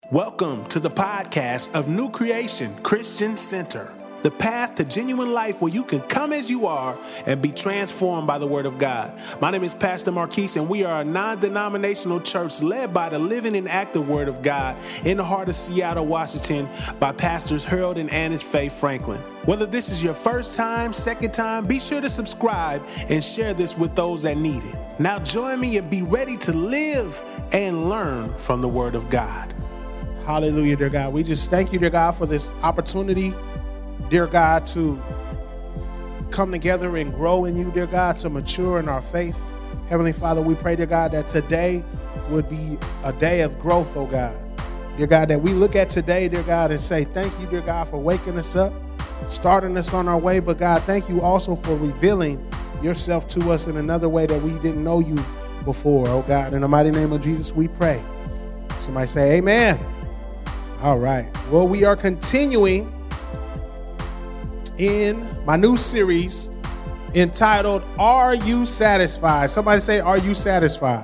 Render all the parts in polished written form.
Welcome to the podcast of New Creation Christian Center, the path to genuine life where you can come as you are and be transformed by the Word of God. My name is Pastor Marquise, and we are a non-denominational church led by the living and active Word of God in the heart of Seattle, Washington, by Pastors Harold and Annis Faye Franklin. Whether this is your first time, second time, be sure to subscribe and share this with those that need it. Now join me and be ready to live and learn from the Word of God. Hallelujah, dear God. We just thank you, dear God, for this opportunity, dear God, to come together and grow in you, dear God, to mature in our faith. Heavenly Father, we pray, dear God, that today would be a day of growth, oh God. Dear God, that we look at today, dear God, and say, thank you, dear God, for waking us up, starting us on our way. But God, thank you also for revealing yourself to us in another way that we didn't know you before, oh God. In the mighty name of Jesus, we pray. Somebody say amen. All right. Well, we are continuing in my new series entitled, Are You Satisfied? Somebody say, are you satisfied?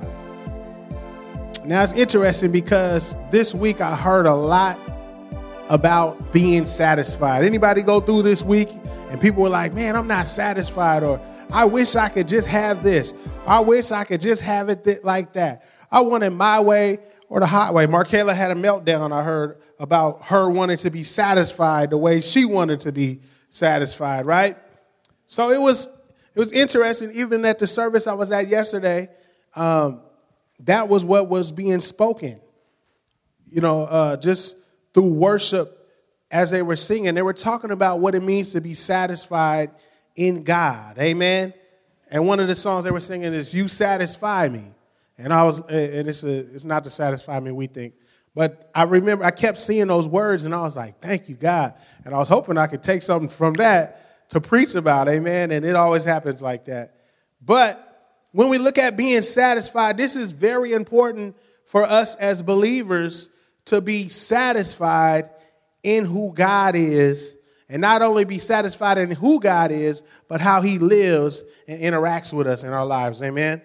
Now, it's interesting because this week I heard a lot about being satisfied. Anybody go through this week and people were like, man, I'm not satisfied, or I wish I could just have this. I wish I could just have it like that. I want it my way or the hot way. Markayla had a meltdown, I heard, about her wanting to be satisfied the way she wanted to be satisfied, right? So it was interesting. Even at the service I was at yesterday, that was what was being spoken. You know, just through worship as they were singing, they were talking about what it means to be satisfied in God. Amen. And one of the songs they were singing is "You Satisfy Me." And it's not to satisfy me, we think. But I remember I kept seeing those words and I was like, thank you, God. And I was hoping I could take something from that to preach about, amen. And it always happens like that. But when we look at being satisfied, this is very important for us as believers to be satisfied in who God is. And not only be satisfied in who God is, but how he lives and interacts with us in our lives, amen.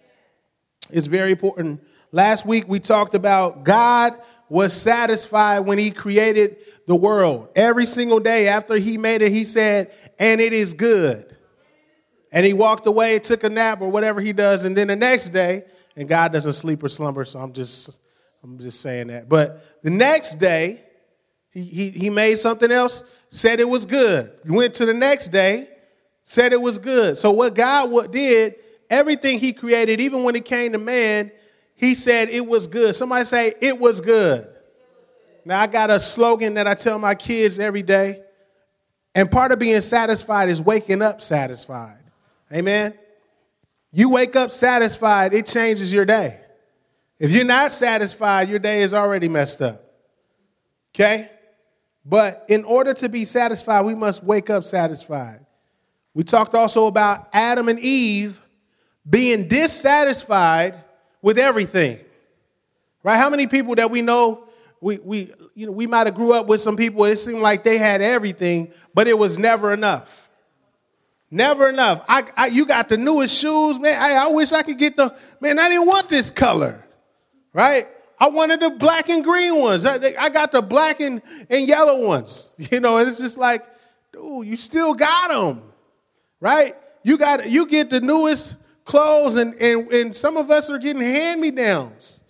It's very important. Last week we talked about God was satisfied when he created the world. Every single day after he made it, he said, and it is good. And he walked away, took a nap or whatever he does. And then the next day, and God doesn't sleep or slumber, so I'm just saying that. But the next day, he made something else, said it was good. Went to the next day, said it was good. So what God did, everything he created, even when it came to man, he said it was good. Somebody say, it was good. Now, I got a slogan that I tell my kids every day. And part of being satisfied is waking up satisfied. Amen. You wake up satisfied, it changes your day. If you're not satisfied, your day is already messed up. Okay? But in order to be satisfied, we must wake up satisfied. We talked also about Adam and Eve being dissatisfied with everything, right? How many people that we know, we might have grew up with some people, it seemed like they had everything, but it was never enough. Never enough. You got the newest shoes, man. I wish I could get I didn't want this color, right? I wanted the black and green ones. I got the black and yellow ones, and it's just like, dude, you still got them, right? You get the newest clothes, and some of us are getting hand-me-downs.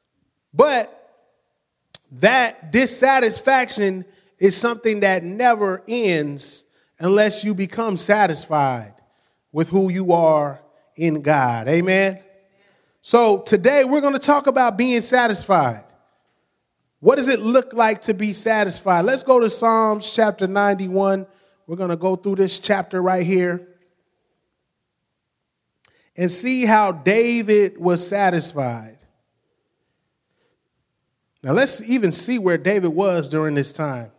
But that dissatisfaction is something that never ends unless you become satisfied with who you are in God. Amen? So today we're going to talk about being satisfied. What does it look like to be satisfied? Let's go to Psalms chapter 91. We're going to go through this chapter right here and see how David was satisfied. Now, let's even see where David was during this time.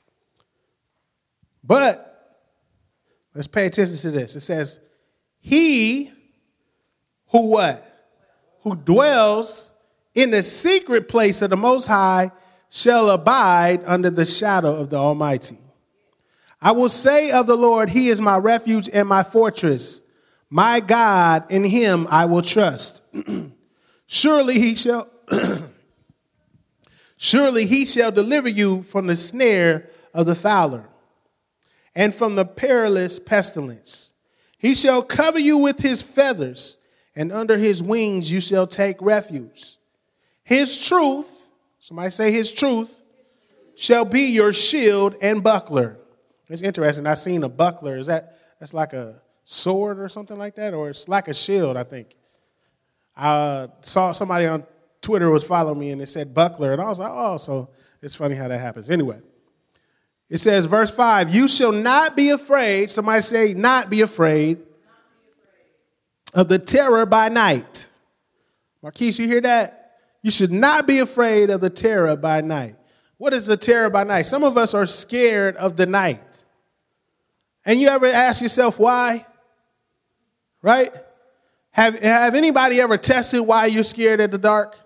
But let's pay attention to this. It says, he who what? Who dwells in the secret place of the Most High shall abide under the shadow of the Almighty. I will say of the Lord, he is my refuge and my fortress. My God, in him I will trust. Surely he shall Surely he shall deliver you from the snare of the fowler and from the perilous pestilence. He shall cover you with his feathers, and under his wings you shall take refuge. His truth, somebody say his truth, shall be your shield and buckler. It's interesting. I seen a buckler. That's like a sword or something like that? Or it's like a shield, I think. I saw somebody on Twitter was following me and it said buckler. And I was like, oh, so it's funny how that happens. Anyway, it says, verse 5, you shall not be afraid. Somebody say, not be afraid of the terror by night. Marquise, you hear that? You should not be afraid of the terror by night. What is the terror by night? Some of us are scared of the night. And you ever ask yourself why? Right? Have anybody ever tested why you're scared of the dark?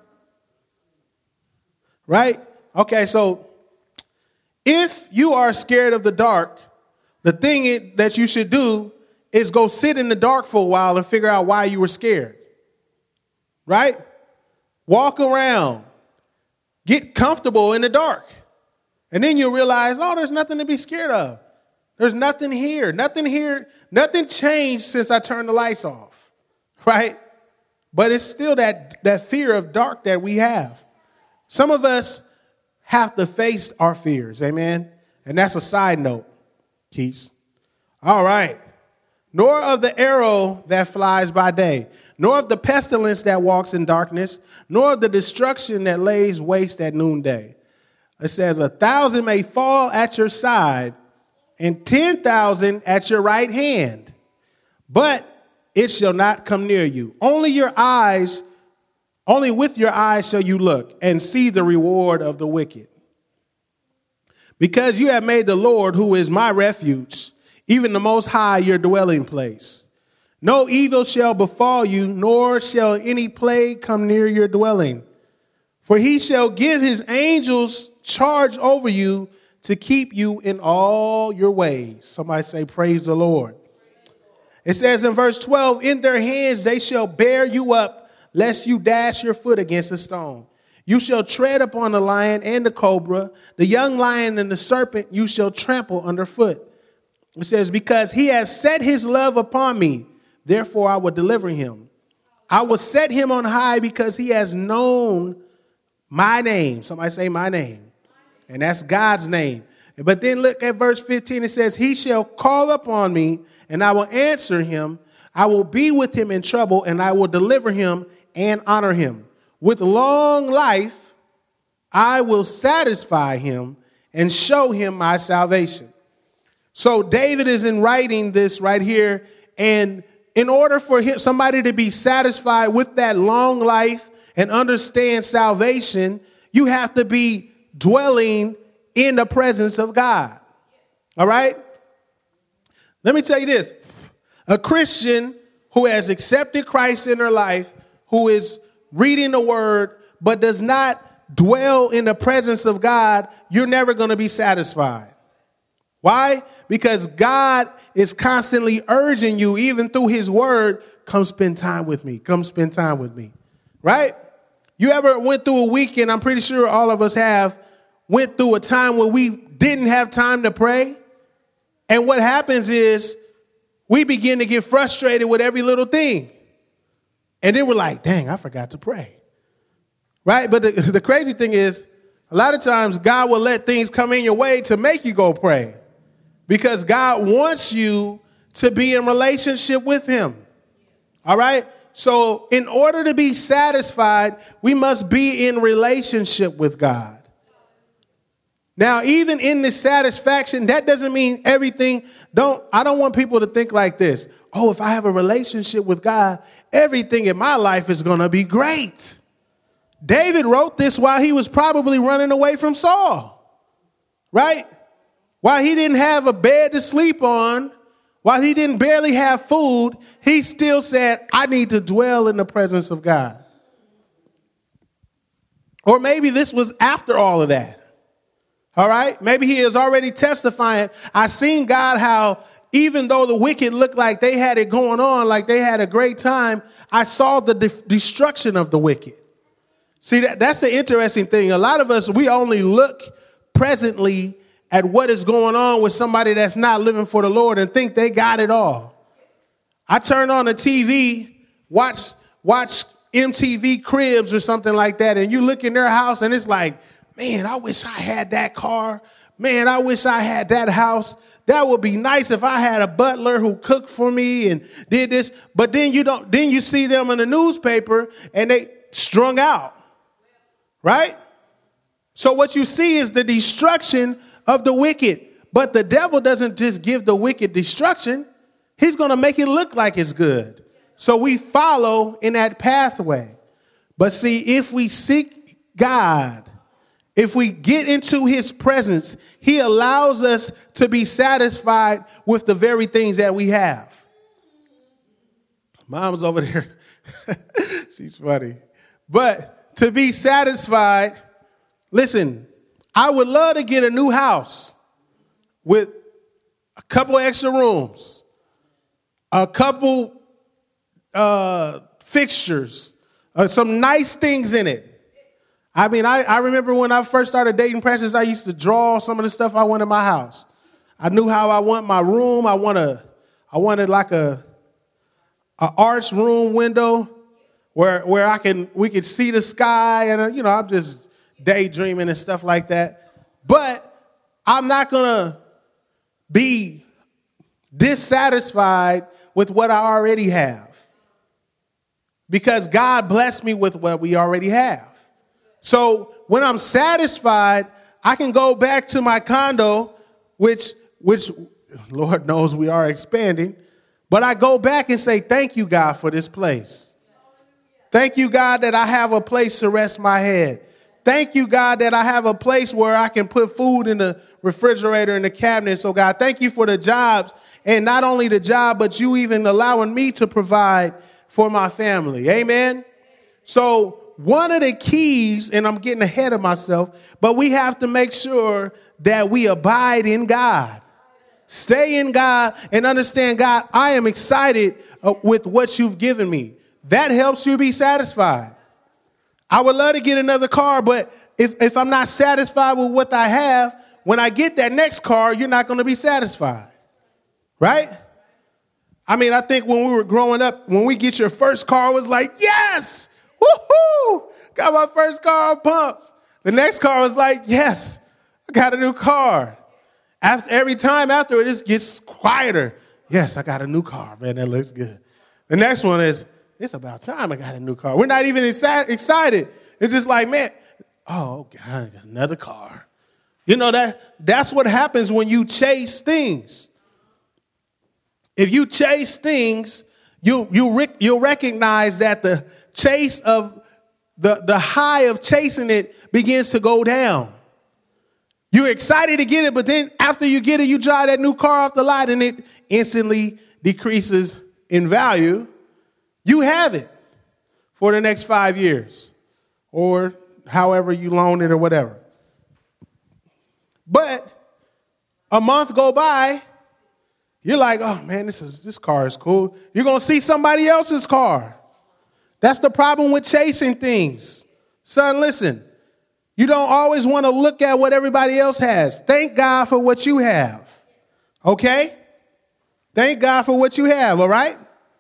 Right? Okay, so if you are scared of the dark, the thing that you should do is go sit in the dark for a while and figure out why you were scared. Right? Walk around. Get comfortable in the dark. And then you'll realize, oh, there's nothing to be scared of. There's nothing here. Nothing changed since I turned the lights off. Right? But it's still that fear of dark that we have. Some of us have to face our fears. Amen? And that's a side note, Keith. All right. Nor of the arrow that flies by day, nor of the pestilence that walks in darkness, nor of the destruction that lays waste at noonday. It says 1,000 may fall at your side and 10,000 at your right hand, but it shall not come near you. Only with your eyes shall you look and see the reward of the wicked. Because you have made the Lord, who is my refuge, even the Most High, your dwelling place. No evil shall befall you, nor shall any plague come near your dwelling. For he shall give his angels charge over you to keep you in all your ways. Somebody say, praise the Lord. It says in verse 12, in their hands they shall bear you up, lest you dash your foot against a stone. You shall tread upon the lion and the cobra, the young lion and the serpent you shall trample underfoot. It says, because he has set his love upon me, therefore I will deliver him. I will set him on high because he has known my name. Somebody say my name. And that's God's name. But then look at verse 15. It says, he shall call upon me and I will answer him. I will be with him in trouble and I will deliver him and honor him. With long life, I will satisfy him and show him my salvation. So David is in writing this right here. And in order for somebody to be satisfied with that long life and understand salvation, you have to be dwelling in the presence of God. All right? Let me tell you this. A Christian who has accepted Christ in their life, who is reading the word, but does not dwell in the presence of God, you're never going to be satisfied. Why? Because God is constantly urging you, even through his word, come spend time with me. Come spend time with me. Right? You ever went through a weekend, I'm pretty sure all of us have, went through a time where we didn't have time to pray. And what happens is we begin to get frustrated with every little thing. And then we're like, dang, I forgot to pray. Right? But the crazy thing is, a lot of times God will let things come in your way to make you go pray. Because God wants you to be in relationship with him. All right? So in order to be satisfied, we must be in relationship with God. Now, even in this satisfaction, that doesn't mean everything. I don't want people to think like this. Oh, if I have a relationship with God, everything in my life is going to be great. David wrote this while he was probably running away from Saul. Right? While he didn't have a bed to sleep on, while he didn't barely have food, he still said, I need to dwell in the presence of God. Or maybe this was after all of that. All right? Maybe he is already testifying. I seen God how even though the wicked looked like they had it going on, like they had a great time, I saw the destruction of the wicked. See, that's the interesting thing. A lot of us, we only look presently at what is going on with somebody that's not living for the Lord and think they got it all. I turn on the TV, watch MTV Cribs or something like that, and you look in their house and it's like, man, I wish I had that car. Man, I wish I had that house. That would be nice if I had a butler who cooked for me and did this. But then you see them in the newspaper and they strung out. Right? So what you see is the destruction of the wicked. But the devil doesn't just give the wicked destruction. He's going to make it look like it's good. So we follow in that pathway. But see, if we seek God, if we get into his presence, he allows us to be satisfied with the very things that we have. Mom's over there. She's funny. But to be satisfied, listen, I would love to get a new house with a couple extra rooms, a couple fixtures, some nice things in it. I mean, I remember when I first started dating Precious, I used to draw some of the stuff I wanted in my house. I knew how I want my room. I wanted like a arched room window where we could see the sky, and I'm just daydreaming and stuff like that. But I'm not gonna be dissatisfied with what I already have, because God blessed me with what we already have. So when I'm satisfied, I can go back to my condo, which Lord knows we are expanding, but I go back and say, thank you, God, for this place. Thank you, God, that I have a place to rest my head. Thank you, God, that I have a place where I can put food in the refrigerator and the cabinet. So, God, thank you for the jobs, and not only the job, but you even allowing me to provide for my family. Amen. So one of the keys, and I'm getting ahead of myself, but we have to make sure that we abide in God. Stay in God and understand, God, I am excited with what you've given me. That helps you be satisfied. I would love to get another car, but if I'm not satisfied with what I have, when I get that next car, you're not going to be satisfied. Right? I mean, I think when we were growing up, when we get your first car, it was like, yes, woohoo, got my first car on pumps. The next car was like, yes, I got a new car. Every time after, it just gets quieter. Yes, I got a new car, man, that looks good. The next one is, it's about time I got a new car. We're not even excited. It's just like, man, oh, God, I got another car. That's what happens when you chase things. If you chase things, you'll recognize that the chase of the high of chasing it begins to go down. You're excited to get it, but then after you get it, you drive that new car off the lot and it instantly decreases in value. You have it for the next 5 years or however you loan it or whatever. But a month go by, you're like, oh, man, this car is cool. You're going to see somebody else's car. That's the problem with chasing things. Son, listen, you don't always want to look at what everybody else has. Thank God for what you have. Okay? Thank God for what you have, all right?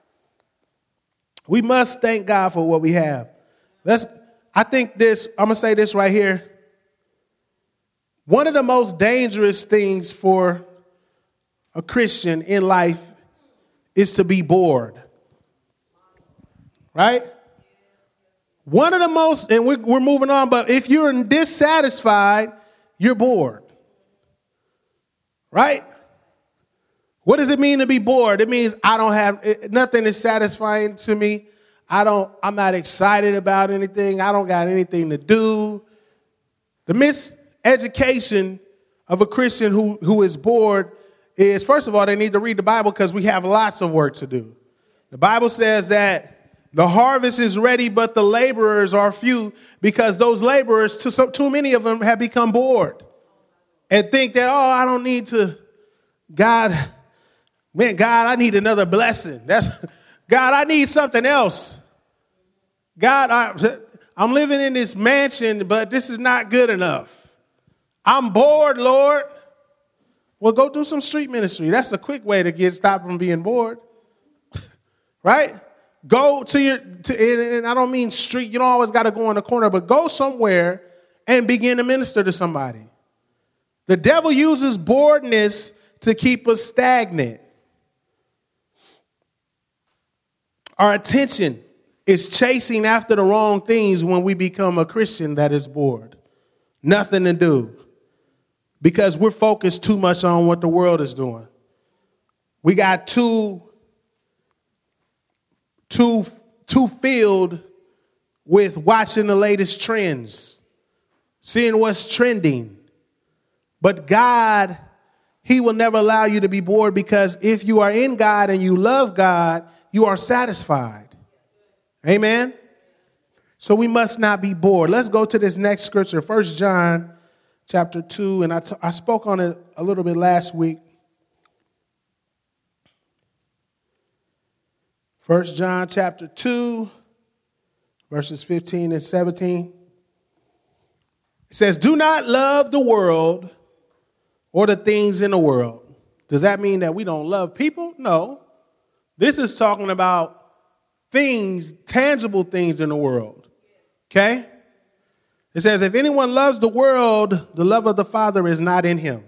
We must thank God for what we have. I'm going to say this right here. One of the most dangerous things for a Christian in life is to be bored. Right? One of the most, and we're moving on, but if you're dissatisfied, you're bored. Right? What does it mean to be bored? It means I don't have, nothing is satisfying to me. I'm not excited about anything. I don't got anything to do. The miseducation of a Christian who is bored is, first of all, they need to read the Bible because we have lots of work to do. The Bible says that the harvest is ready, but the laborers are few because those laborers, too many of them have become bored and think that, I don't need to, God, I need another blessing. God, I need something else. God, I'm living in this mansion, but this is not good enough. I'm bored, Lord. Well, go do some street ministry. That's a quick way to stop from being bored. Right? Go and I don't mean street. You don't always got to go in the corner, but go somewhere and begin to minister to somebody. The devil uses boredness to keep us stagnant. Our attention is chasing after the wrong things when we become a Christian that is bored. Nothing to do. Because we're focused too much on what the world is doing. We got too filled with watching the latest trends, seeing what's trending. But God, he will never allow you to be bored, because if you are in God and you love God, you are satisfied. Amen? So we must not be bored. Let's go to this next scripture, 1 John chapter 2, and I spoke on it a little bit last week. 1 John chapter 2, verses 15 and 17. It says, do not love the world or the things in the world. Does that mean that we don't love people? No. This is talking about things, tangible things in the world. Okay? It says, if anyone loves the world, the love of the Father is not in him.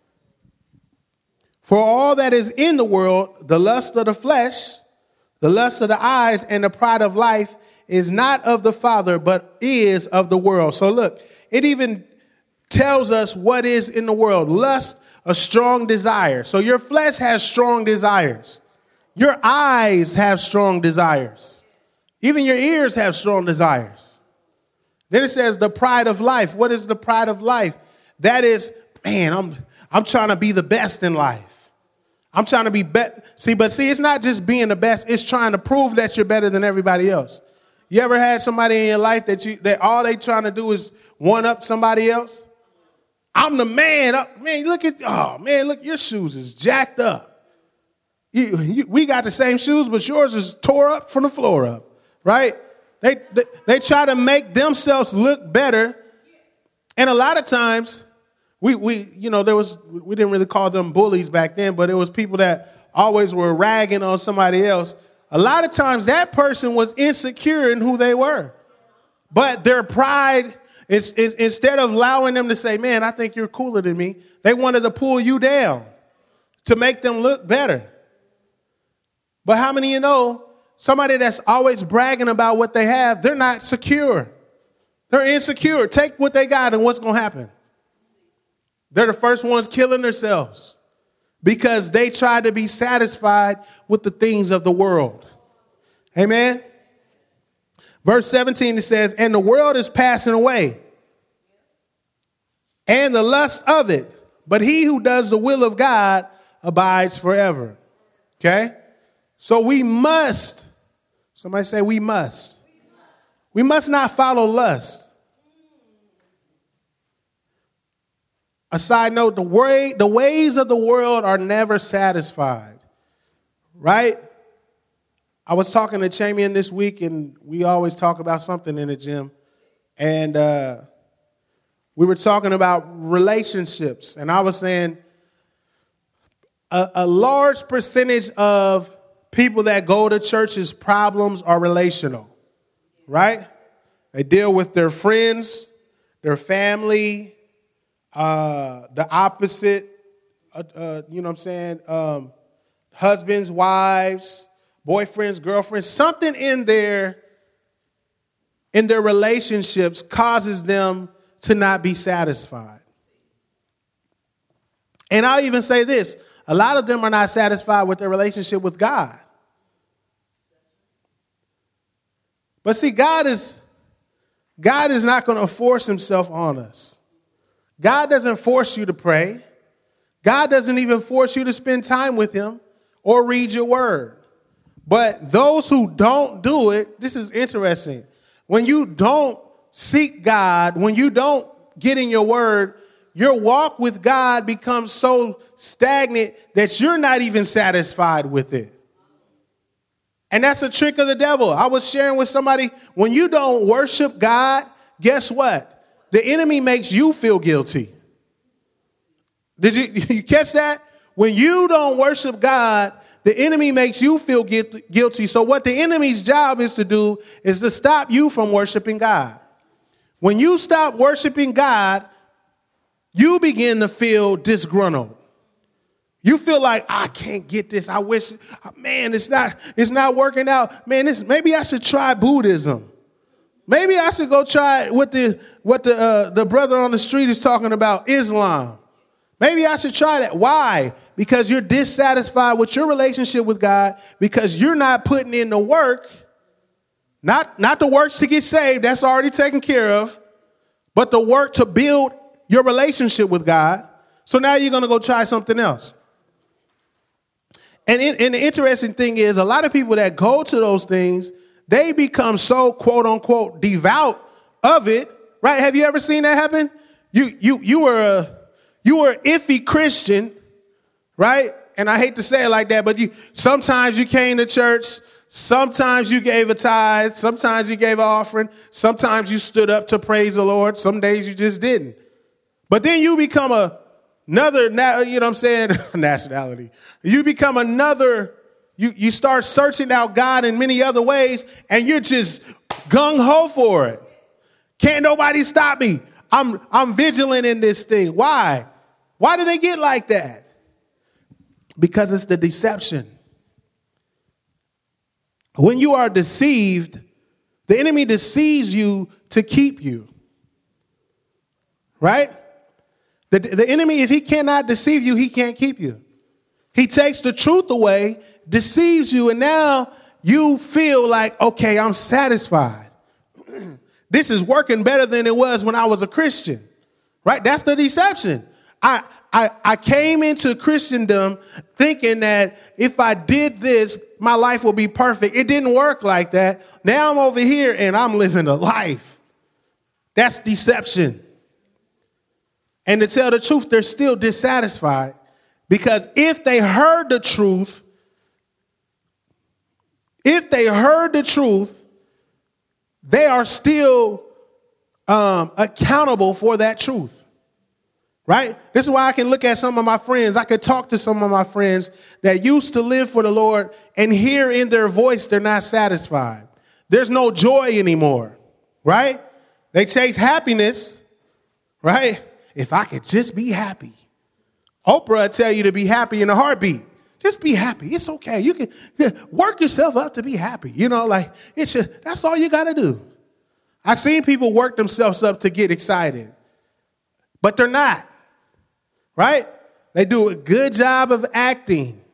For all that is in the world, the lust of the flesh, the lust of the eyes, and the pride of life is not of the Father, but is of the world. So look, it even tells us what is in the world. Lust, a strong desire. So your flesh has strong desires. Your eyes have strong desires. Even your ears have strong desires. Then it says the pride of life. What is the pride of life? That is, man, I'm trying to be the best in life. I'm trying to be better. See, it's not just being the best. It's trying to prove that you're better than everybody else. You ever had somebody in your life that all they trying to do is one up somebody else? I'm the man. Man, look, your shoes is jacked up. We got the same shoes, but yours is tore up from the floor up, right? They try to make themselves look better. And a lot of times we didn't really call them bullies back then, but it was people that always were ragging on somebody else. A lot of times that person was insecure in who they were. But their pride, instead of allowing them to say, man, I think you're cooler than me, they wanted to pull you down to make them look better. But how many of you know somebody that's always bragging about what they have, they're not secure. They're insecure. Take what they got and what's going to happen? They're the first ones killing themselves because they try to be satisfied with the things of the world. Amen? Verse 17, it says, and the world is passing away, and the lust of it, but he who does the will of God abides forever. Okay? So we must, somebody say we must. We must not follow lust. A side note, the ways of the world are never satisfied, right? I was talking to Chamian this week, and we always talk about something in the gym. And we were talking about relationships. And I was saying a large percentage of people that go to church's problems are relational, right? They deal with their friends, their family, the opposite, husbands, wives, boyfriends, girlfriends. Something in their relationships causes them to not be satisfied. And I'll even say this, a lot of them are not satisfied with their relationship with God. But see, God is not going to force himself on us. God doesn't force you to pray. God doesn't even force you to spend time with him or read your word. But those who don't do it, this is interesting. When you don't seek God, when you don't get in your word, your walk with God becomes so stagnant that you're not even satisfied with it. And that's a trick of the devil. I was sharing with somebody, when you don't worship God, guess what? The enemy makes you feel guilty. Did you catch that? When you don't worship God, the enemy makes you feel guilty. So what the enemy's job is to do is to stop you from worshiping God. When you stop worshiping God, you begin to feel disgruntled. You feel like, I can't get this. I wish, man, it's not working out. Man, maybe I should try Buddhism. Maybe I should go try what the brother on the street is talking about, Islam. Maybe I should try that. Why? Because you're dissatisfied with your relationship with God, because you're not putting in the work, not the works to get saved, that's already taken care of, but the work to build your relationship with God. So now you're going to go try something else. And the interesting thing is, a lot of people that go to those things, they become so, quote unquote, devout of it. Right? Have you ever seen that happen? You were an iffy Christian, right? And I hate to say it like that, but sometimes you came to church, sometimes you gave a tithe, sometimes you gave an offering, sometimes you stood up to praise the Lord, some days you just didn't. But then you become another, you know what I'm saying, nationality. You become another, you start searching out God in many other ways, and you're just gung-ho for it. Can't nobody stop me. I'm vigilant in this thing. Why? Why do they get like that? Because it's the deception. When you are deceived, the enemy deceives you to keep you. Right? The enemy, if he cannot deceive you, he can't keep you. He takes the truth away, deceives you, and now you feel like, okay, I'm satisfied. This is working better than it was when I was a Christian. Right? That's the deception. I came into Christendom thinking that if I did this, my life will be perfect. It didn't work like that. Now I'm over here and I'm living a life. That's deception. And to tell the truth, they're still dissatisfied, because if they heard the truth, they are still accountable for that truth. Right? This is why I can look at some of my friends. I could talk to some of my friends that used to live for the Lord, and hear in their voice they're not satisfied. There's no joy anymore. Right? They chase happiness. Right? If I could just be happy. Oprah will tell you to be happy in a heartbeat. Just be happy. It's okay. You can work yourself up to be happy. You know, like that's all you got to do. I've seen people work themselves up to get excited, but they're not. Right? They do a good job of acting.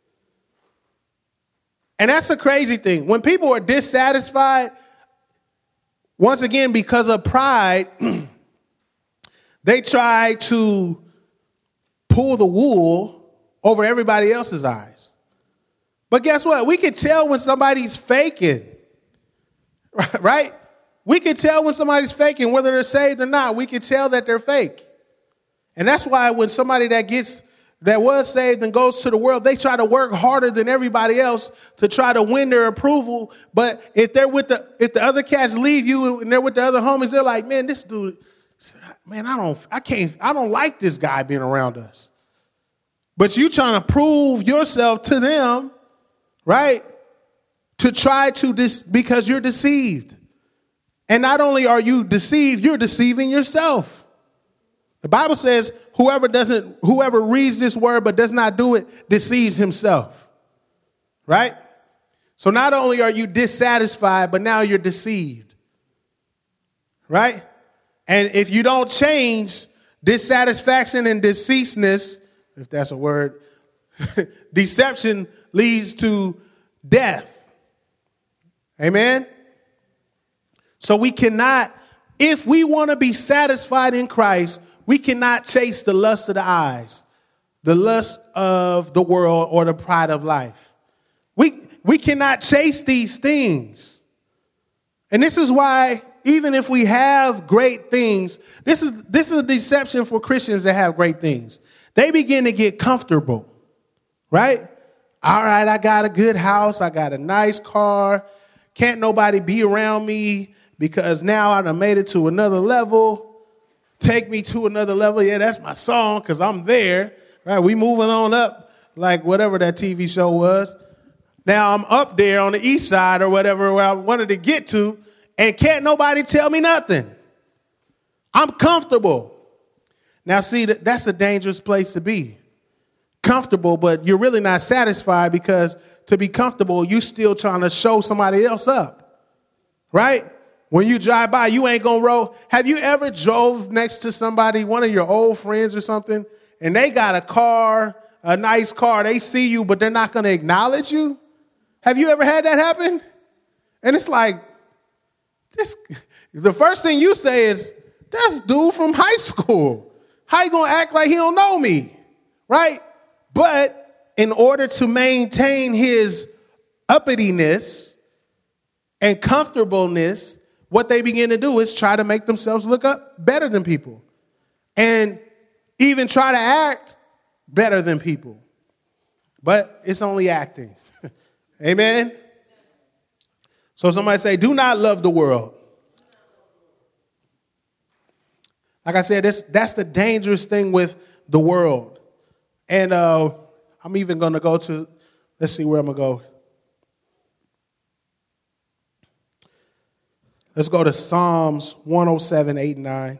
And that's a crazy thing. When people are dissatisfied, once again, because of pride, they try to pull the wool over everybody else's eyes. But guess what? We can tell when somebody's faking, right? We can tell when somebody's faking, whether they're saved or not. We can tell that they're fake. And that's why when somebody that was saved and goes to the world, they try to work harder than everybody else to try to win their approval. But if the other cats leave you and they're with the other homies, they're like, man, this dude, man, I don't like this guy being around us. But you trying to prove yourself to them, right? To try to because you're deceived. And not only are you deceived, you're deceiving yourself. The Bible says whoever reads this word but does not do it deceives himself. Right? So not only are you dissatisfied, but now you're deceived. Right? And if you don't change, dissatisfaction and deceitfulness, if that's a word, deception leads to death. Amen? So we cannot, if we want to be satisfied in Christ, we cannot chase the lust of the eyes, the lust of the world, or the pride of life. We cannot chase these things. And this is why, even if we have great things, this is a deception for Christians that have great things. They begin to get comfortable, right? all right, I got a good house. I got a nice car. Can't nobody be around me because now I done made it to another level. Take me to another level. Yeah, that's my song because I'm there. Right? We moving on up like whatever that TV show was. Now I'm up there on the east side or whatever where I wanted to get to, and can't nobody tell me nothing. I'm comfortable. Now, see, that's a dangerous place to be. Comfortable, but you're really not satisfied because to be comfortable, you still trying to show somebody else up, right? When you drive by, you ain't going to roll. Have you ever drove next to somebody, one of your old friends or something, and they got a car, a nice car, they see you, but they're not going to acknowledge you? Have you ever had that happen? And it's like, the first thing you say is, that's dude from high school. How you going to act like he don't know me, right? But in order to maintain his uppityness and comfortableness, what they begin to do is try to make themselves look up better than people and even try to act better than people. But it's only acting. Amen? So somebody say, do not love the world. Like I said, that's the dangerous thing with the world. And I'm even going to go to, let's see where I'm going to go. Let's go to Psalms 107, 8, and 9.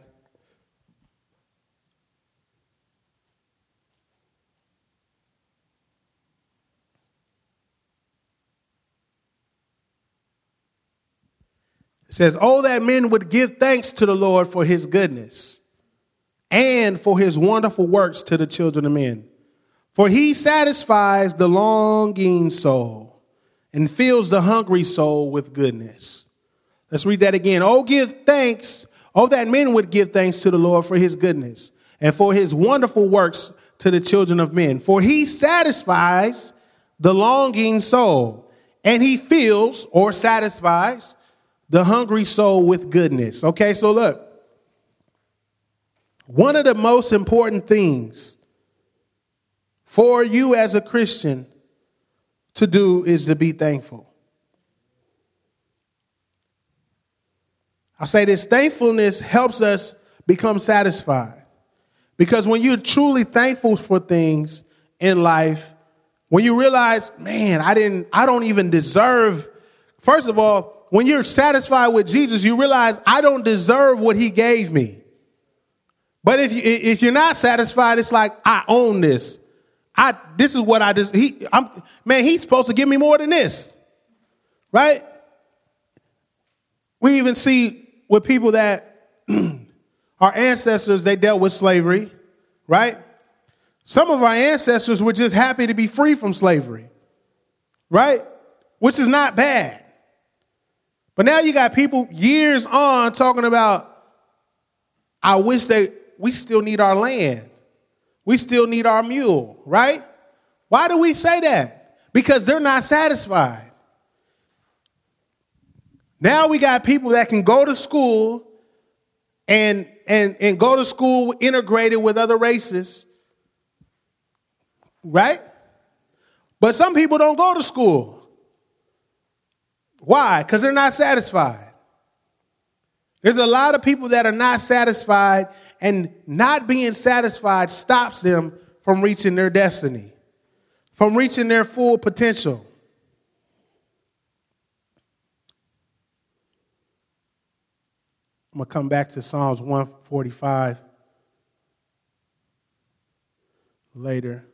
It says, oh, that men would give thanks to the Lord for his goodness and for his wonderful works to the children of men. For he satisfies the longing soul and fills the hungry soul with goodness. Let's read that again. Oh, give thanks. Oh, that men would give thanks to the Lord for his goodness and for his wonderful works to the children of men. For he satisfies the longing soul and he fills or satisfies the hungry soul with goodness. Okay, so look. One of the most important things for you as a Christian to do is to be thankful. I'll say this, thankfulness helps us become satisfied. Because when you're truly thankful for things in life, when you realize, man, I don't even deserve, first of all, when you're satisfied with Jesus, you realize I don't deserve what he gave me. But if you're not satisfied, it's like, I own this. This is what I just, he's supposed to give me more than this. Right? We even see with people that our ancestors, they dealt with slavery, right? Some of our ancestors were just happy to be free from slavery, right? Which is not bad. But now you got people years on talking about, I wish we still need our land. We still need our mule, right? Why do we say that? Because they're not satisfied. Now we got people that can go to school and go to school integrated with other races, right? But some people don't go to school. Why? Because they're not satisfied. There's a lot of people that are not satisfied, and not being satisfied stops them from reaching their destiny, from reaching their full potential. I'm going to come back to Psalms 145 later.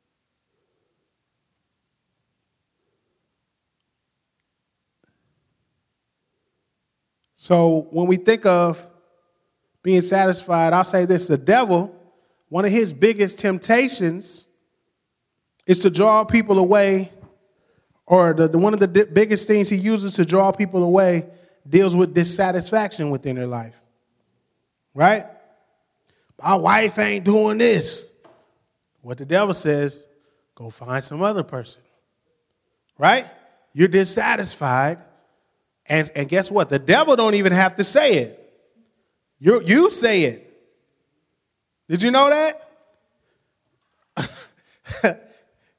So when we think of being satisfied, I'll say this, the devil, one of his biggest temptations is to draw people away, or one of the biggest things he uses to draw people away deals with dissatisfaction within their life, right? My wife ain't doing this. What the devil says, go find some other person, right? You're dissatisfied, and guess what? The devil don't even have to say it. You say it. Did you know that?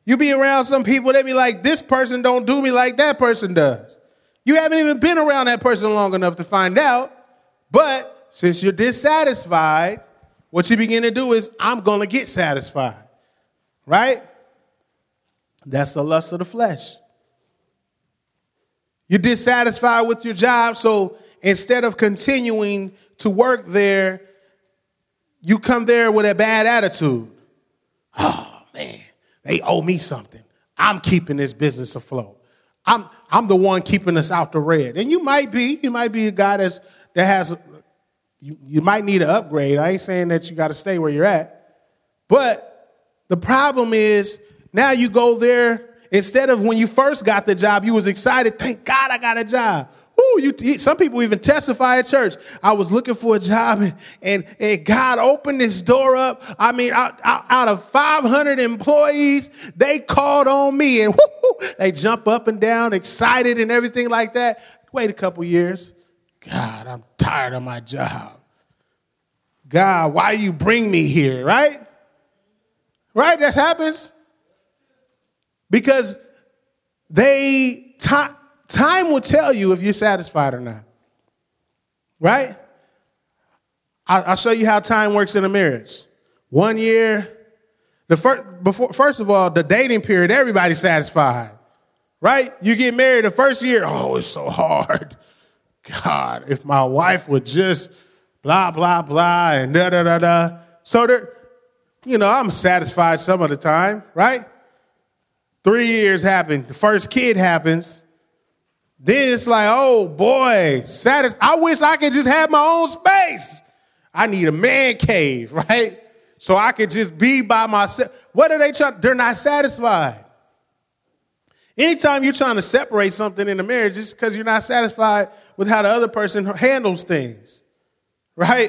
You be around some people, they be like, this person don't do me like that person does. You haven't even been around that person long enough to find out. But since you're dissatisfied, what you begin to do is, I'm going to get satisfied. Right? That's the lust of the flesh. You're dissatisfied with your job, so instead of continuing to work there, you come there with a bad attitude. Oh, man, they owe me something. I'm keeping this business afloat. I'm the one keeping us out the red. And you might be a guy that has, you might need an upgrade. I ain't saying that you got to stay where you're at. But the problem is, now you go there, instead of when you first got the job, you was excited. Thank God I got a job. Ooh, some people even testify at church. I was looking for a job and God opened this door up. I mean, out of 500 employees, they called on me and they jump up and down, excited and everything like that. Wait a couple years. God, I'm tired of my job. God, why you bring me here, right? Right, that happens. Because time will tell you if you're satisfied or not. Right? I'll show you how time works in a marriage. 1 year, first of all, the dating period, everybody's satisfied. Right? You get married the first year, oh, it's so hard. God, if my wife would just blah, blah, blah, and da, da, da, da. So, I'm satisfied some of the time, right? 3 years happen. The first kid happens. Then it's like, oh, boy, I wish I could just have my own space. I need a man cave, right? So I could just be by myself. What are they trying? They're not satisfied. Anytime you're trying to separate something in a marriage, it's because you're not satisfied with how the other person handles things, right?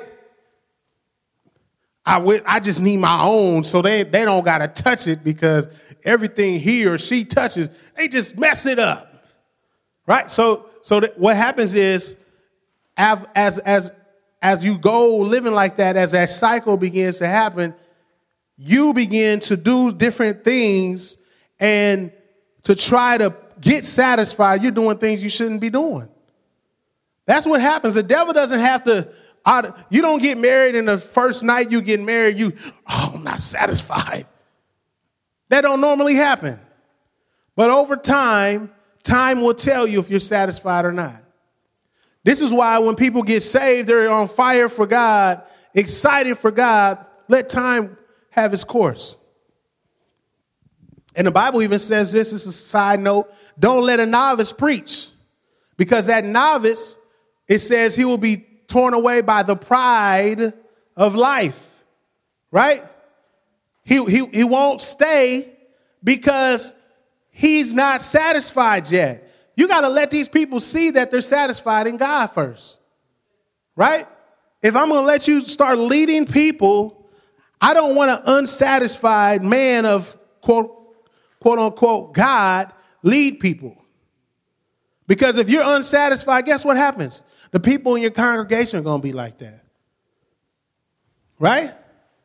I just need my own, so they don't got to touch it, because everything he or she touches, they just mess it up. Right? So what happens is, as you go living like that, as that cycle begins to happen, you begin to do different things, and to try to get satisfied, you're doing things you shouldn't be doing. That's what happens. The devil doesn't have to. You don't get married and the first night you get married, I'm not satisfied. That don't normally happen. But over time will tell you if you're satisfied or not. This is why when people get saved, they're on fire for God, excited for God. Let time have its course. And the Bible even says this is a side note. Don't let a novice preach, because that novice, it says he will be torn away by the pride of life, right? He won't stay because he's not satisfied yet. You got to let these people see that they're satisfied in God first, right? If I'm going to let you start leading people, I don't want an unsatisfied man of quote unquote God lead people. Because if you're unsatisfied, guess what happens? The people in your congregation are going to be like that. Right?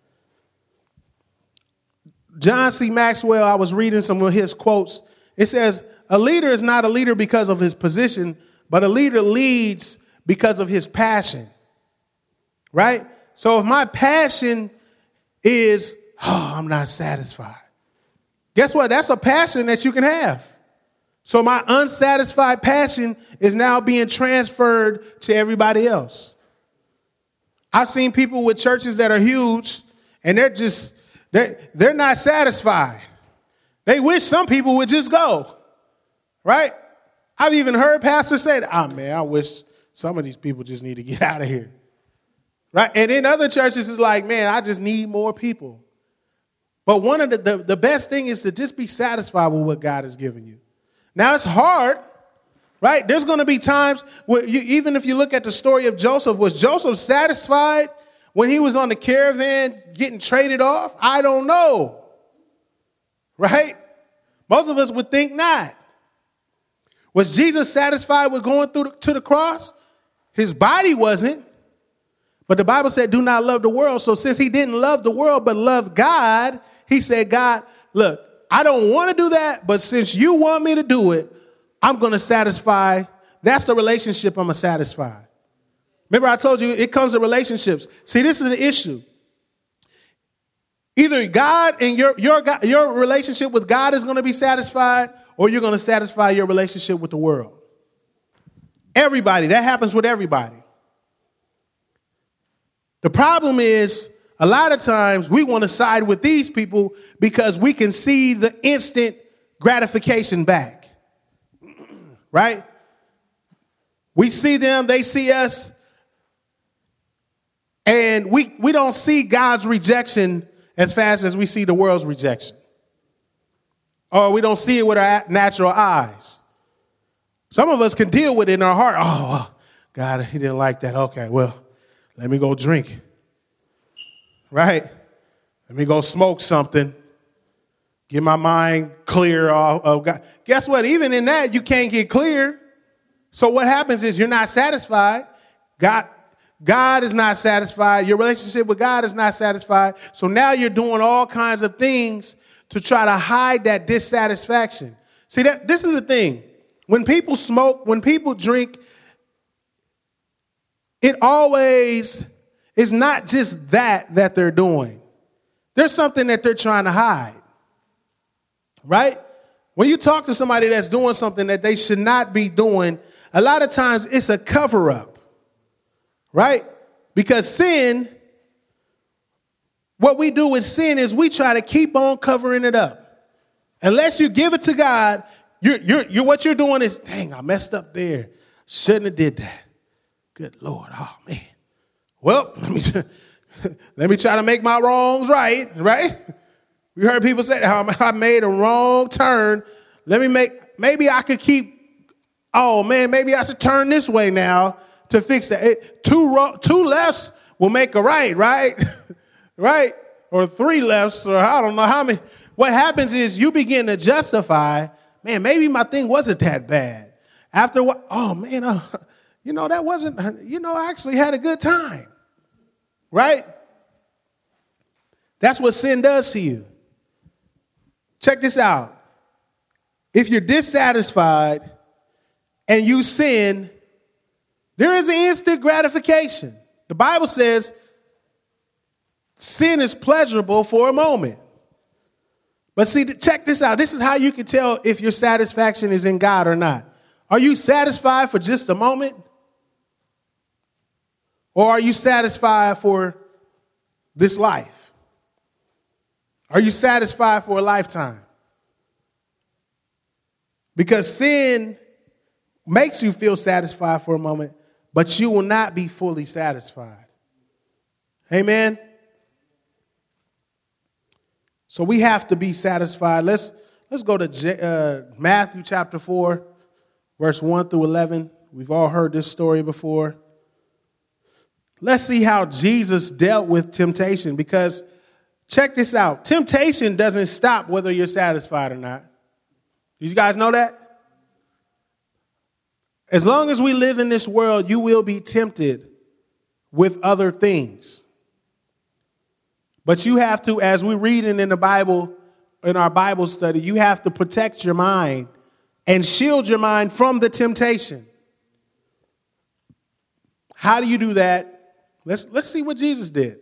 John C. Maxwell, I was reading some of his quotes. It says, a leader is not a leader because of his position, but a leader leads because of his passion. Right? So if my passion is, I'm not satisfied. Guess what? That's a passion that you can have. So my unsatisfied passion is now being transferred to everybody else. I've seen people with churches that are huge, and they're not satisfied. They wish some people would just go, right? I've even heard pastors say, man, I wish some of these people just need to get out of here, right? And in other churches, it's like, man, I just need more people. But one of the best thing is to just be satisfied with what God has given you. Now, it's hard, right? There's going to be times where even if you look at the story of Joseph, was Joseph satisfied when he was on the caravan getting traded off? I don't know, right? Most of us would think not. Was Jesus satisfied with going to the cross? His body wasn't. But the Bible said, do not love the world. So since he didn't love the world but loved God, he said, God, look, I don't want to do that, but since you want me to do it, I'm going to satisfy. That's the relationship I'm going to satisfy. Remember I told you it comes to relationships. See, this is the issue. Either God and your relationship with God is going to be satisfied, or you're going to satisfy your relationship with the world. Everybody. That happens with everybody. The problem is, a lot of times we want to side with these people because we can see the instant gratification back. Right? We see them, they see us, and we don't see God's rejection as fast as we see the world's rejection. Or we don't see it with our natural eyes. Some of us can deal with it in our heart. Oh, God, he didn't like that. Okay, well, let me go drink. Right? Let me go smoke something. Get my mind clear of God. Guess what? Even in that, you can't get clear. So what happens is you're not satisfied. God is not satisfied. Your relationship with God is not satisfied. So now you're doing all kinds of things to try to hide that dissatisfaction. See, this is the thing. When people smoke, when people drink, it always is not just that they're doing. There's something that they're trying to hide. Right? When you talk to somebody that's doing something that they should not be doing, a lot of times it's a cover-up. Right? Because sin, what we do with sin is we try to keep on covering it up. Unless you give it to God, you're what you're doing is, dang, I messed up there. Shouldn't have did that. Good Lord. Oh, man. Well, let me try to make my wrongs right. Right? We heard people say, I made a wrong turn. Maybe I could maybe I should turn this way now to fix that. Two lefts will make a right, right? Right? Or three lefts, or I don't know how many. What happens is you begin to justify, man, maybe my thing wasn't that bad. After what? Oh, man, that wasn't, I actually had a good time. Right? That's what sin does to you. Check this out. If you're dissatisfied and you sin, there is an instant gratification. The Bible says sin is pleasurable for a moment. But see, check this out. This is how you can tell if your satisfaction is in God or not. Are you satisfied for just a moment? Or are you satisfied for this life? Are you satisfied for a lifetime? Because sin makes you feel satisfied for a moment, but you will not be fully satisfied. Amen? So we have to be satisfied. Let's go to Matthew chapter 4, verse 1 through 11. We've all heard this story before. Let's see how Jesus dealt with temptation, because check this out. Temptation doesn't stop whether you're satisfied or not. Do you guys know that? As long as we live in this world, you will be tempted with other things. But you have to, as we're reading in the Bible, in our Bible study, you have to protect your mind and shield your mind from the temptation. How do you do that? Let's see what Jesus did.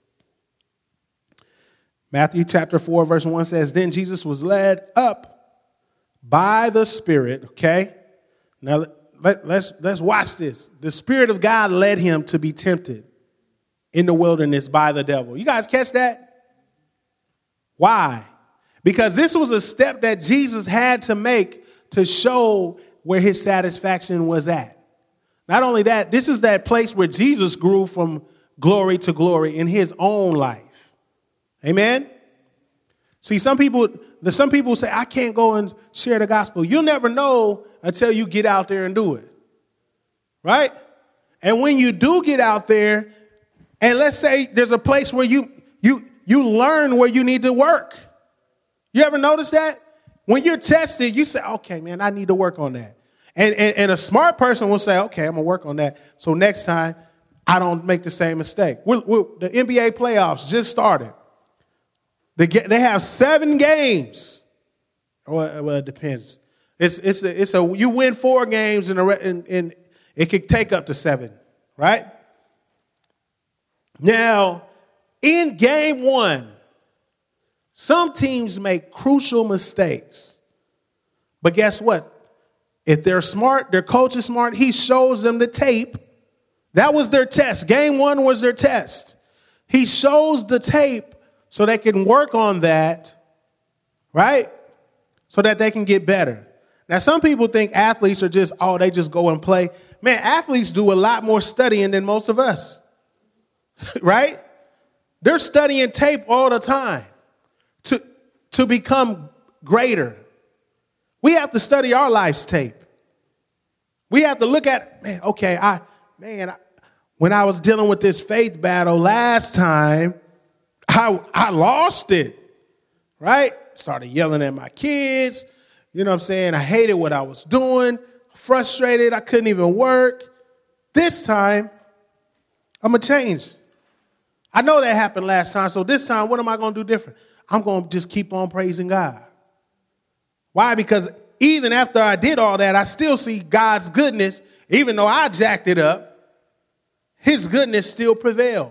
Matthew chapter 4, verse 1 says, then Jesus was led up by the Spirit. Okay. Now let's watch this. The Spirit of God led him to be tempted in the wilderness by the devil. You guys catch that? Why? Because this was a step that Jesus had to make to show where his satisfaction was at. Not only that, this is that place where Jesus grew from glory to glory in his own life. Amen? See, some people say, I can't go and share the gospel. You'll never know until you get out there and do it. Right? And when you do get out there, and let's say there's a place where you learn where you need to work. You ever notice that? When you're tested, you say, okay, man, I need to work on that. And a smart person will say, okay, I'm going to work on that. So next time, I don't make the same mistake. The NBA playoffs just started. They have 7 games. Well, it depends. It's a you win 4 games and it could take up to 7, right? Now, in game 1, some teams make crucial mistakes. But guess what? If they're smart, their coach is smart, he shows them the tape. That was their test. Game 1 was their test. He shows the tape so they can work on that, right? So that they can get better. Now, some people think athletes are just, they just go and play. Man, athletes do a lot more studying than most of us, right? They're studying tape all the time to become greater. We have to study our life's tape. We have to look at, when I was dealing with this faith battle last time, I lost it, right? Started yelling at my kids. You know what I'm saying? I hated what I was doing. Frustrated. I couldn't even work. This time, I'm going to change. I know that happened last time. So this time, what am I going to do different? I'm going to just keep on praising God. Why? Because even after I did all that, I still see God's goodness. Even though I jacked it up, his goodness still prevailed.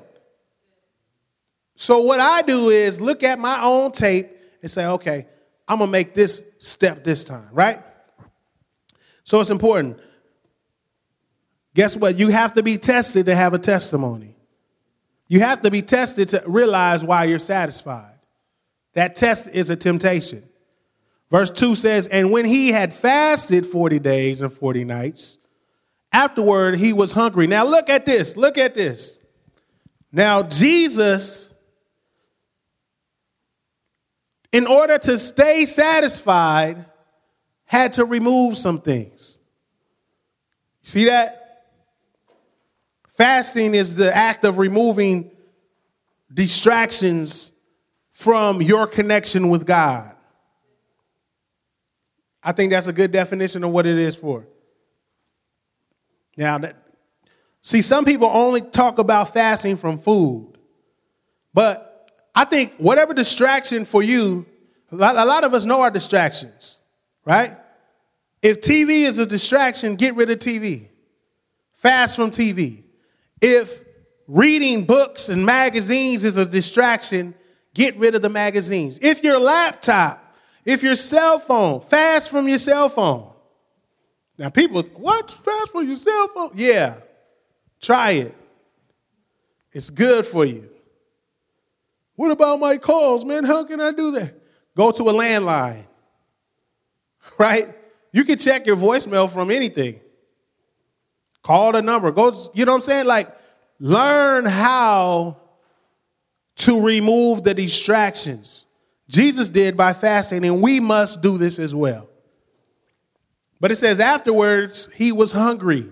So what I do is look at my own tape and say, okay, I'm going to make this step this time, right? So it's important. Guess what? You have to be tested to have a testimony. You have to be tested to realize why you're satisfied. That test is a temptation. Verse 2 says, and when he had fasted 40 days and 40 nights, afterward he was hungry. Now look at this. Look at this. Now Jesus, in order to stay satisfied, had to remove some things. See that? Fasting is the act of removing distractions from your connection with God. I think that's a good definition of what it is for. Now, some people only talk about fasting from food. But I think whatever distraction for you, a lot of us know our distractions, right? If TV is a distraction, get rid of TV. Fast from TV. If reading books and magazines is a distraction, get rid of the magazines. If your laptop, if your cell phone, fast from your cell phone. Now people, what? Fast from your cell phone? Yeah, try it. It's good for you. What about my calls, man? How can I do that? Go to a landline, right? You can check your voicemail from anything. Call the number. Go, you know what I'm saying? Like, learn how to remove the distractions. Jesus did by fasting, and we must do this as well. But it says afterwards, he was hungry.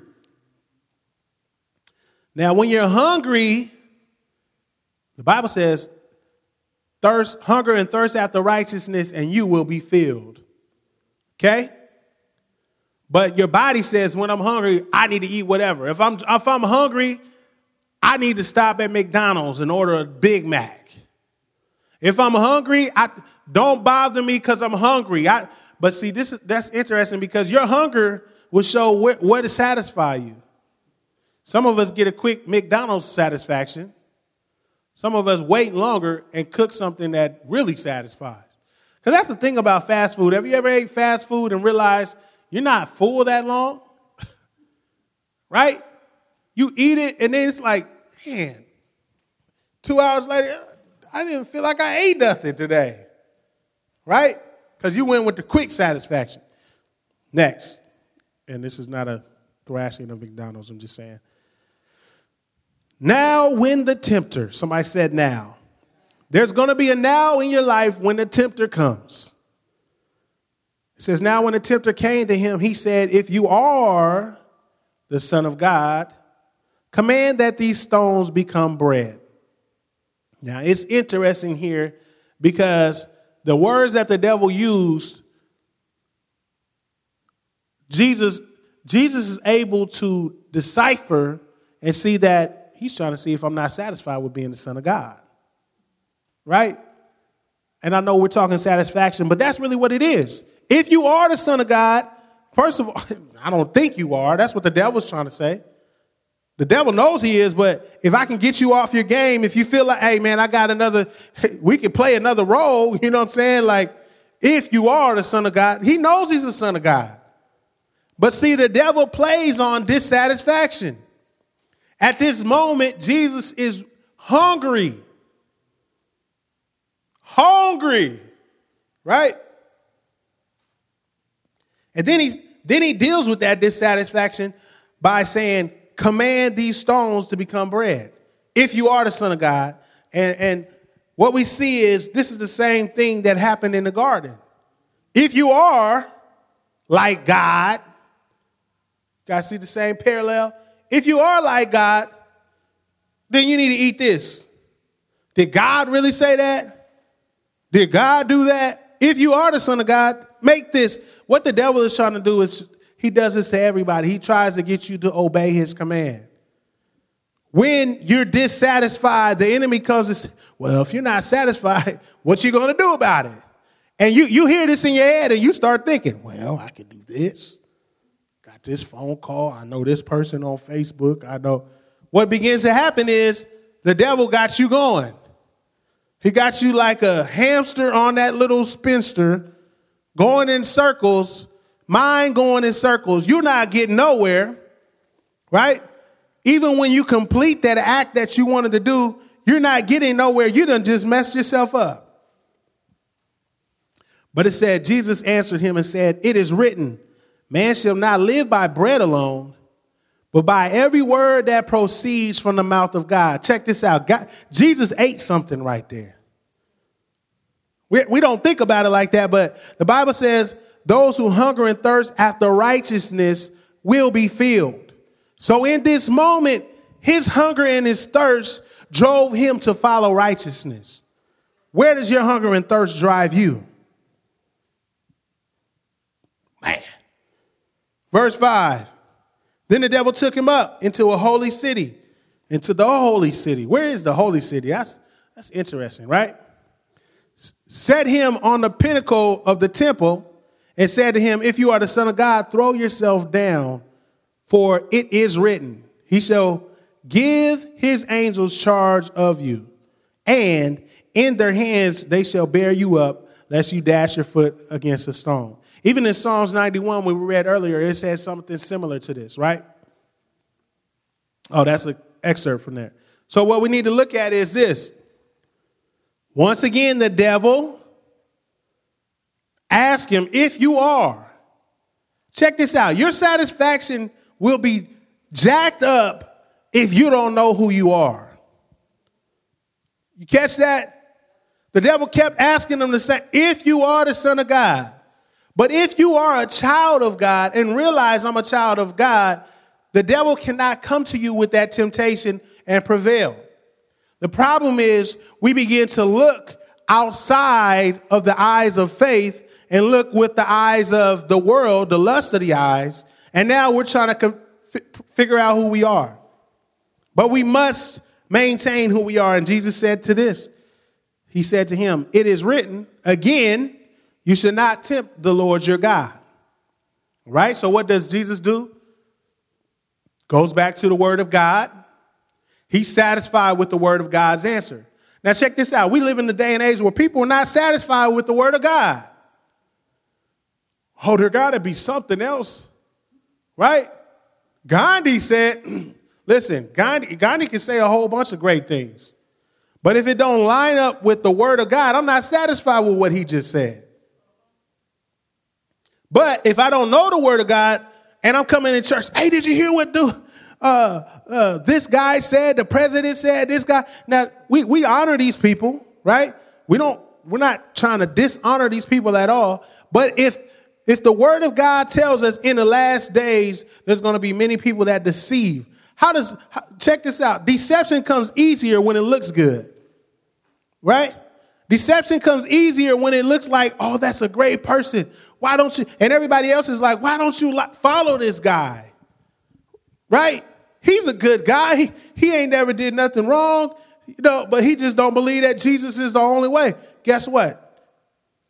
Now, when you're hungry, the Bible says, hunger and thirst after righteousness, and you will be filled. Okay? But your body says, when I'm hungry, I need to eat whatever. If I'm hungry, I need to stop at McDonald's and order a Big Mac. If I'm hungry, don't bother me because I'm hungry. But see, that's interesting because your hunger will show where to satisfy you. Some of us get a quick McDonald's satisfaction. Some of us wait longer and cook something that really satisfies. Because that's the thing about fast food. Have you ever ate fast food and realized you're not full that long? Right? You eat it and then it's like, man, 2 hours later, I didn't feel like I ate nothing today. Right? Because you went with the quick satisfaction. Next. And this is not a thrashing of McDonald's, I'm just saying. Now when the tempter, somebody said now. There's going to be a now in your life when the tempter comes. It says, now when the tempter came to him, he said, if you are the Son of God, command that these stones become bread. Now it's interesting here because the words that the devil used, Jesus is able to decipher and see that he's trying to see if I'm not satisfied with being the Son of God. Right? And I know we're talking satisfaction, but that's really what it is. If you are the Son of God, first of all, I don't think you are. That's what the devil's trying to say. The devil knows he is, but if I can get you off your game, if you feel like, hey, man, we can play another role, you know what I'm saying? Like, if you are the Son of God, he knows he's the Son of God. But see, the devil plays on dissatisfaction. At this moment, Jesus is hungry. Hungry, right? And then he deals with that dissatisfaction by saying, command these stones to become bread. If you are the Son of God. And what we see is this is the same thing that happened in the garden. If you are like God, guys see the same parallel? If you are like God, then you need to eat this. Did God really say that? Did God do that? If you are the Son of God, make this. What the devil is trying to do is he does this to everybody. He tries to get you to obey his command. When you're dissatisfied, the enemy comes and says, well, if you're not satisfied, what you going to do about it? And you hear this in your head and you start thinking, well, I can do this. Got this phone call. I know this person on Facebook. I know. What begins to happen is the devil got you going. He got you like a hamster on that little spinster going in circles, mind going in circles. You're not getting nowhere, right? Even when you complete that act that you wanted to do, you're not getting nowhere. You done just messed yourself up. But it said, Jesus answered him and said, it is written, man shall not live by bread alone, but by every word that proceeds from the mouth of God. Check this out. Jesus ate something right there. We don't think about it like that, but the Bible says those who hunger and thirst after righteousness will be filled. So in this moment, his hunger and his thirst drove him to follow righteousness. Where does your hunger and thirst drive you? Man. Verse 5. Then the devil took him up into a holy city, into the holy city. Where is the holy city? That's interesting, right? Set him on the pinnacle of the temple and said to him, if you are the Son of God, throw yourself down, for it is written, he shall give his angels charge of you, and in their hands they shall bear you up, lest you dash your foot against a stone. Even in Psalms 91, we read earlier, it says something similar to this, right? Oh, that's an excerpt from there. So what we need to look at is this. Once again, the devil asked him, if you are, check this out. Your satisfaction will be jacked up if you don't know who you are. You catch that? The devil kept asking him to say, if you are the Son of God. But if you are a child of God and realize I'm a child of God, the devil cannot come to you with that temptation and prevail. The problem is we begin to look outside of the eyes of faith and look with the eyes of the world, the lust of the eyes. And now we're trying to figure out who we are. But we must maintain who we are. And Jesus said to this, he said to him, it is written, again, you should not tempt the Lord your God. Right? So what does Jesus do? Goes back to the word of God. He's satisfied with the word of God's answer. Now check this out. We live in the day and age where people are not satisfied with the word of God. Oh, there got to be something else. Right? Gandhi said, listen, Gandhi can say a whole bunch of great things. But if it don't line up with the word of God, I'm not satisfied with what he just said. But if I don't know the word of God and I'm coming in church, hey, did you hear what this guy said, the president said, this guy. Now, we honor these people, right? We're not trying to dishonor these people at all. But if the word of God tells us in the last days, there's going to be many people that deceive. Check this out. Deception comes easier when it looks good, right? Deception comes easier when it looks like, oh, that's a great person. Why don't you? And everybody else is like, why don't you follow this guy? Right? He's a good guy. He ain't never did nothing wrong, but he just don't believe that Jesus is the only way. Guess what?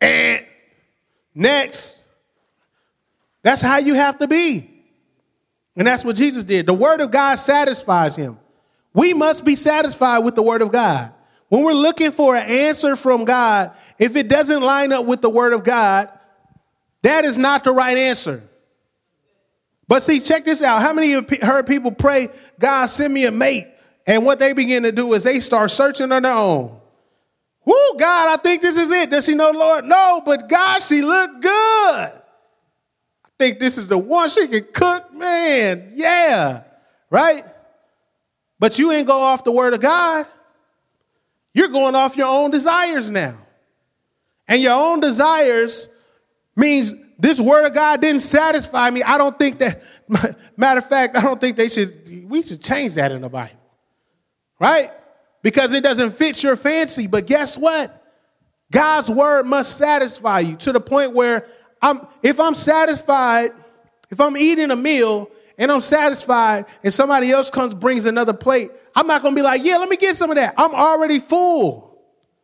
And next. That's how you have to be. And that's what Jesus did. The word of God satisfies him. We must be satisfied with the word of God. When we're looking for an answer from God, if it doesn't line up with the word of God, that is not the right answer. But see, check this out. How many of you heard people pray, God, send me a mate? And what they begin to do is they start searching on their own. Whoo, God, I think this is it. Does she know the Lord? No, but God, she look good. I think this is the one. She can cook, man. Yeah, right? But you ain't go off the word of God. You're going off your own desires now. And your own desires means this word of God didn't satisfy me. I don't think that, matter of fact, I don't think we should change that in the Bible. Right? Because it doesn't fit your fancy. But guess what? God's word must satisfy you to the point where if I'm satisfied, if I'm eating a meal and I'm satisfied and somebody else brings another plate, I'm not going to be like, yeah, let me get some of that. I'm already full.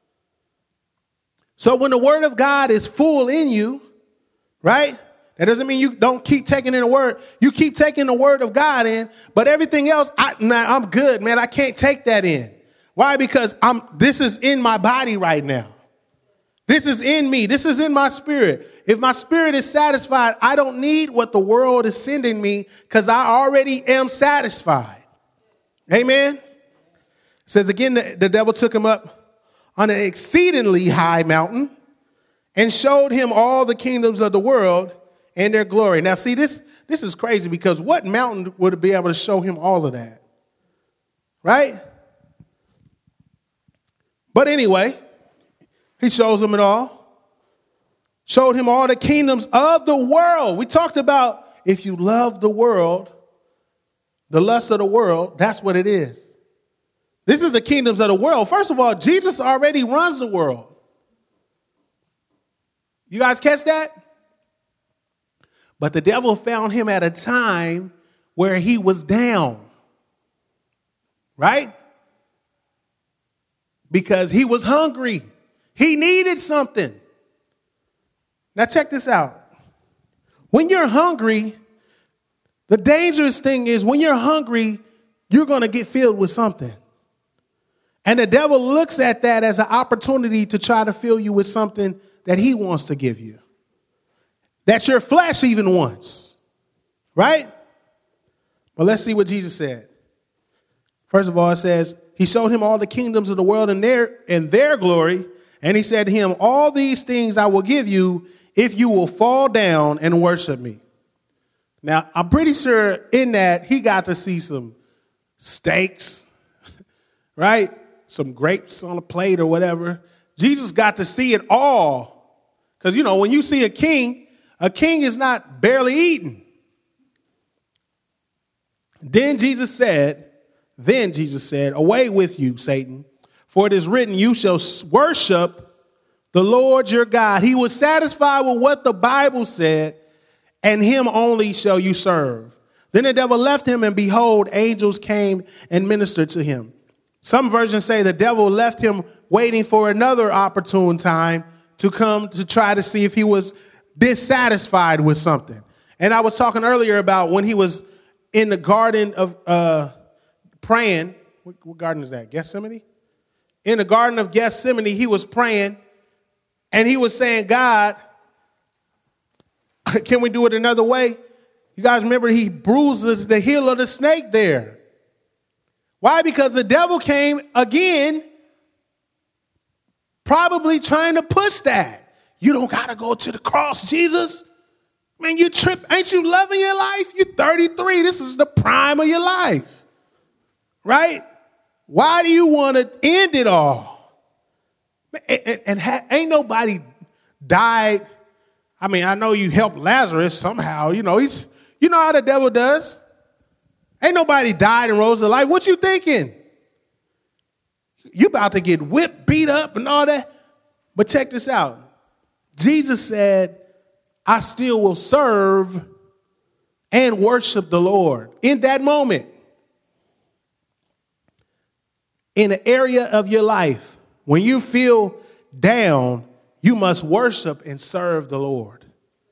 So when the word of God is full in you, right? That doesn't mean you don't keep taking in the word. You keep taking the word of God in, but everything else, I'm good, man. I can't take that in. Why? Because this is in my body right now. This is in me. This is in my spirit. If my spirit is satisfied, I don't need what the world is sending me because I already am satisfied. Amen. It says again, the devil took him up on an exceedingly high mountain and showed him all the kingdoms of the world and their glory. Now, see, this is crazy because what mountain would be able to show him all of that? Right? But anyway, he shows him it all. Showed him all the kingdoms of the world. We talked about if you love the world, the lust of the world, that's what it is. This is the kingdoms of the world. First of all, Jesus already runs the world. You guys catch that? But the devil found him at a time where he was down. Right? Because he was hungry. He needed something. Now check this out. When you're hungry, the dangerous thing is when you're hungry, you're going to get filled with something. And the devil looks at that as an opportunity to try to fill you with something that he wants to give you. That your flesh even wants. Right? Well, let's see what Jesus said. First of all, it says, he showed him all the kingdoms of the world and their glory. And he said to him, all these things I will give you if you will fall down and worship me. Now, I'm pretty sure in that he got to see some steaks, right? Some grapes on a plate or whatever. Jesus got to see it all. Because, you know, when you see a king is not barely eating. Then Jesus said, away with you, Satan, for it is written, you shall worship the Lord your God. He was satisfied with what the Bible said, and him only shall you serve. Then the devil left him, and behold, angels came and ministered to him. Some versions say the devil left him waiting for another opportune time to come to try to see if he was dissatisfied with something. And I was talking earlier about when he was in the garden of praying. What garden is that? Gethsemane? In the garden of Gethsemane, he was praying, and he was saying, God, can we do it another way? You guys remember he bruises the heel of the snake there. Why? Because the devil came again, probably trying to push that. You don't got to go to the cross, Jesus. Man, you trip. Ain't you loving your life? You're 33. This is the prime of your life. Right? Why do you want to end it all? And ain't nobody died. I mean, I know you helped Lazarus somehow. You know, you know how the devil does. Ain't nobody died and rose to life. What you thinking? You about to get whipped, beat up, and all that. But check this out. Jesus said, I still will serve and worship the Lord. In that moment, in an area of your life, when you feel down, you must worship and serve the Lord.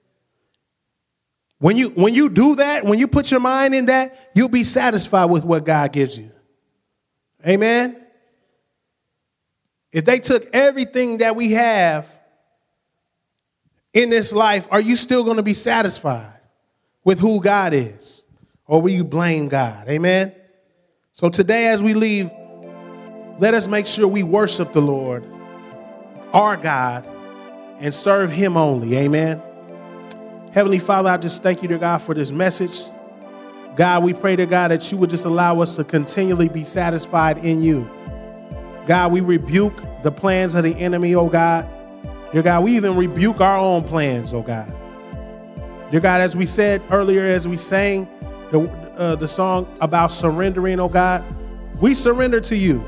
When you do that, when you put your mind in that, you'll be satisfied with what God gives you. Amen. If they took everything that we have in this life, are you still going to be satisfied with who God is? Or will you blame God? Amen. So today as we leave, let us make sure we worship the Lord, our God, and serve him only. Amen. Heavenly Father, I just thank you, dear God, for this message. God, we pray, dear God, that you would just allow us to continually be satisfied in you. God, we rebuke the plans of the enemy, oh God. Dear God, we even rebuke our own plans, oh God. Dear God, as we said earlier, as we sang the song about surrendering, oh God, we surrender to you.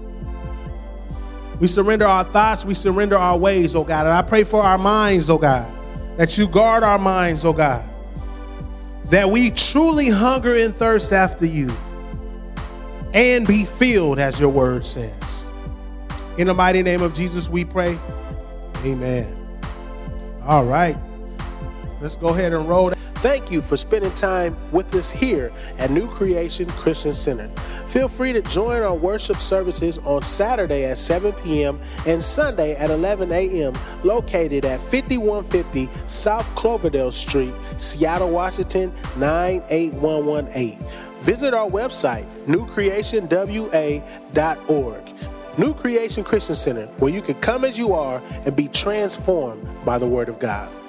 We surrender our thoughts, we surrender our ways, oh God. And I pray for our minds, oh God, that you guard our minds, oh God, that we truly hunger and thirst after you and be filled, as your word says. In the mighty name of Jesus, we pray. Amen. All right. Let's go ahead and roll. Thank you for spending time with us here at New Creation Christian Center. Feel free to join our worship services on Saturday at 7 p.m. and Sunday at 11 a.m. located at 5150 South Cloverdale Street, Seattle, Washington, 98118. Visit our website, newcreationwa.org. New Creation Christian Center, where you can come as you are and be transformed by the Word of God.